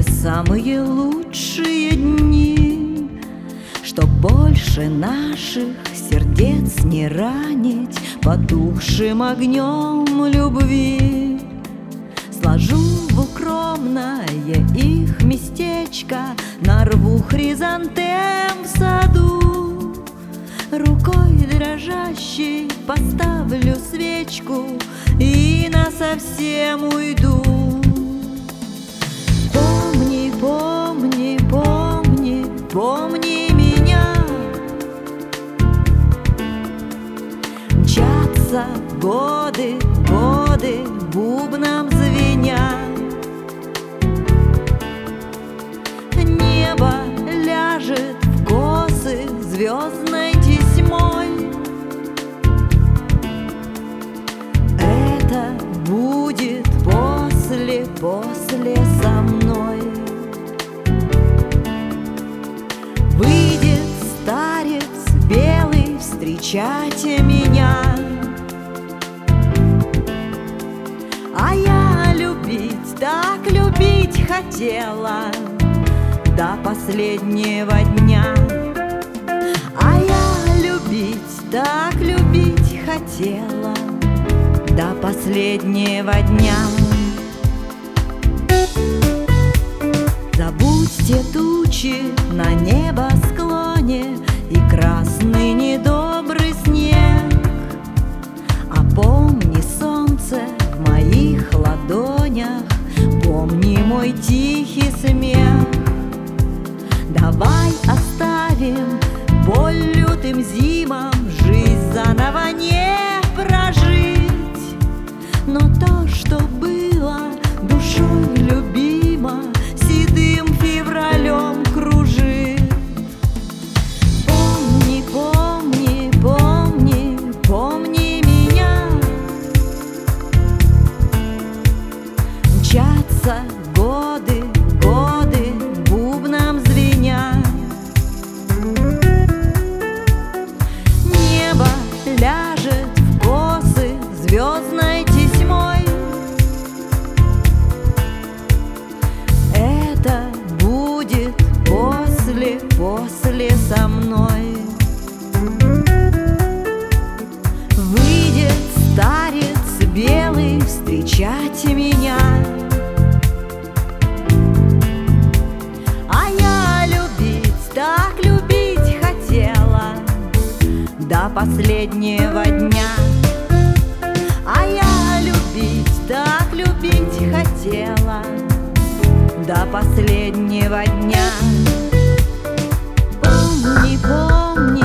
самые лучшие дни, чтоб больше наших сердец не ранить потухшим огнем любви. Сложу в укромное их местечко, нарву хризантем в саду, рукой дрожащей поставлю свечку и насовсем уйду. Помни, помни, помни, помни меня. Мчатся годы, годы, бубном звеня. Небо ляжет в косы звездной тесьмой. Это будет после со мной. Выйдет старец белый встречать меня, а я любить, так любить хотела до последнего дня. А я любить, так любить хотела до последнего дня. Забудьте тучи на небосклоне и красный недобрый снег, а помни солнце в моих ладонях, помни мой тихий смех. Давай оставим боль лютым зимам, жизнь заново не прожить, но то, что было душой любимо, седым февралем кружит. Помни, помни, помни, помни меня. Мчатся годы, годы, бубном звеня. Небо ляжет в косы звездной тесьмой. Это будет после со мной. Выйдет старец белый встречать меня, а я любить, так любить хотела до последнего дня. А я любить, так любить хотела до последнего дня. Помни, помни,